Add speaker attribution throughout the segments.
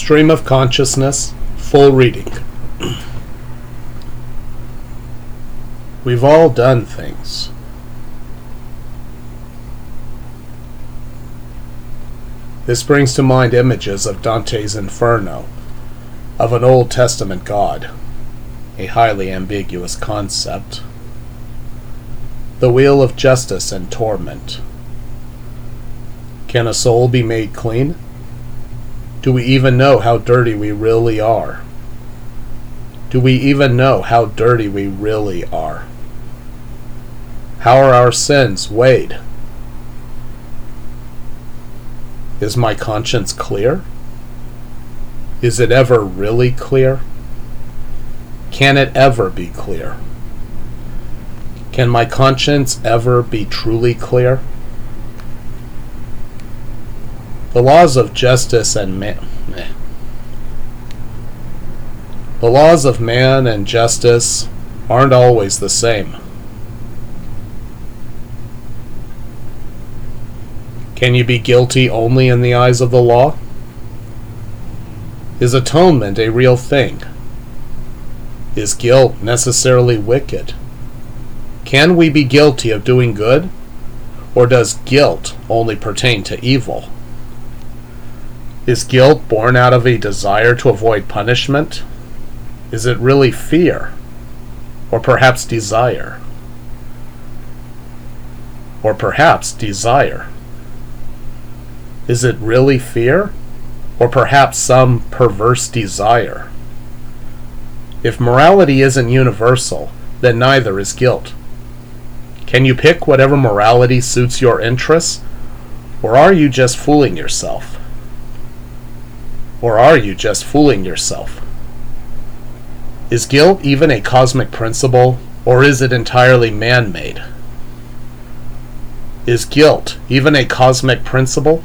Speaker 1: Stream of consciousness, full reading. We've all done things. This brings to mind images of Dante's Inferno, of an Old Testament god, a highly ambiguous concept. The wheel of justice and torment. Can a soul be made clean? Do we even know how dirty we really are? Do we even know how dirty we really are? How are our sins weighed? Is my conscience clear? Is it ever really clear? Can it ever be clear? Can my conscience ever be truly clear? The laws of justice and The laws of man and justice aren't always the same. Can you be guilty only in the eyes of the law? Is atonement a real thing? Is guilt necessarily wicked? Can we be guilty of doing good? Or does guilt only pertain to evil? Is guilt born out of a desire to avoid punishment? Is it really fear? Or perhaps desire? Or perhaps desire? Is it really fear? Or perhaps some perverse desire? If morality isn't universal, then neither is guilt. Can you pick whatever morality suits your interests? Or are you just fooling yourself? Or are you just fooling yourself? Is guilt even a cosmic principle, or is it entirely man-made? Is guilt even a cosmic principle?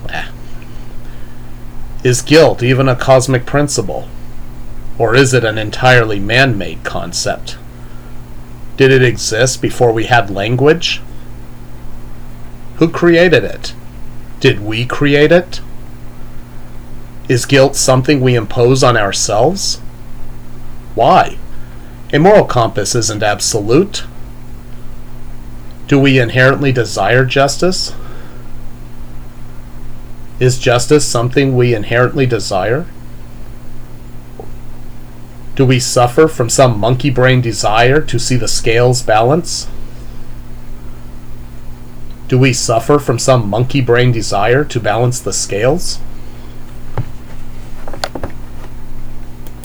Speaker 1: Is guilt even a cosmic principle, or is it an entirely man-made concept? Did it exist before we had language? Who created it? Did we create it? Is guilt something we impose on ourselves? Why? A moral compass isn't absolute. Do we inherently desire justice? Is justice something we inherently desire? Do we suffer from some monkey brain desire to see the scales balance? Do we suffer from some monkey brain desire to balance the scales?